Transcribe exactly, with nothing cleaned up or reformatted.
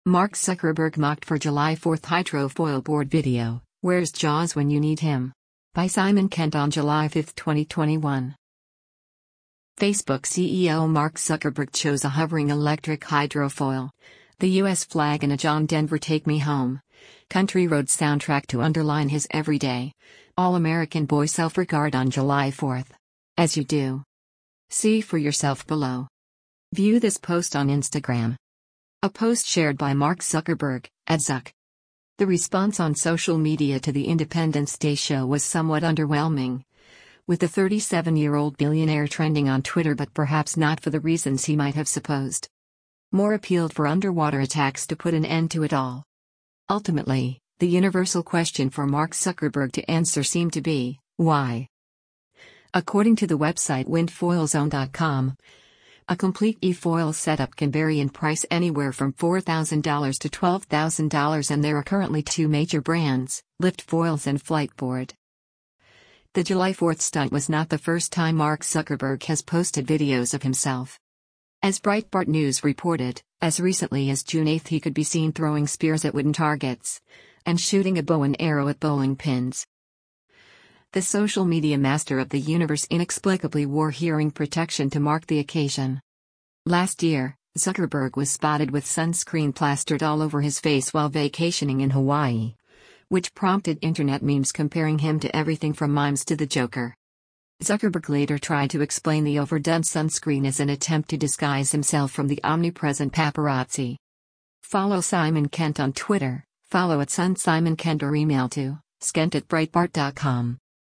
Mark Zuckerberg mocked for July fourth hydrofoil board video, Where's Jaws When You Need Him? By Simon Kent on July fifth, twenty twenty-one. Facebook C E O Mark Zuckerberg chose a hovering electric hydrofoil, the U S flag and a John Denver Take Me Home country road soundtrack to underline his everyday, all-American boy self-regard on July fourth. As you do. See for yourself below. View this post on Instagram. A post shared by Mark Zuckerberg, at Zuck. The response on social media to the Independence Day show was somewhat underwhelming, with the thirty-seven-year-old billionaire trending on Twitter, but perhaps not for the reasons he might have supposed. More appealed for underwater attacks to put an end to it all. Ultimately, the universal question for Mark Zuckerberg to answer seemed to be, why? According to the website windfoil zone dot com, a complete e-foil setup can vary in price anywhere from four thousand dollars to twelve thousand dollars, and there are currently two major brands, Lift Foils and Flightboard. The July fourth stunt was not the first time Mark Zuckerberg has posted videos of himself. As Breitbart News reported, as recently as June eighth he could be seen throwing spears at wooden targets and shooting a bow and arrow at bowling pins. The social media master of the universe inexplicably wore hearing protection to mark the occasion. Last year, Zuckerberg was spotted with sunscreen plastered all over his face while vacationing in Hawaii, which prompted internet memes comparing him to everything from mimes to the Joker. Zuckerberg later tried to explain the overdone sunscreen as an attempt to disguise himself from the omnipresent paparazzi. Follow Simon Kent on Twitter, follow at Sun Simon Kent, or email to skent at breitbart dot com.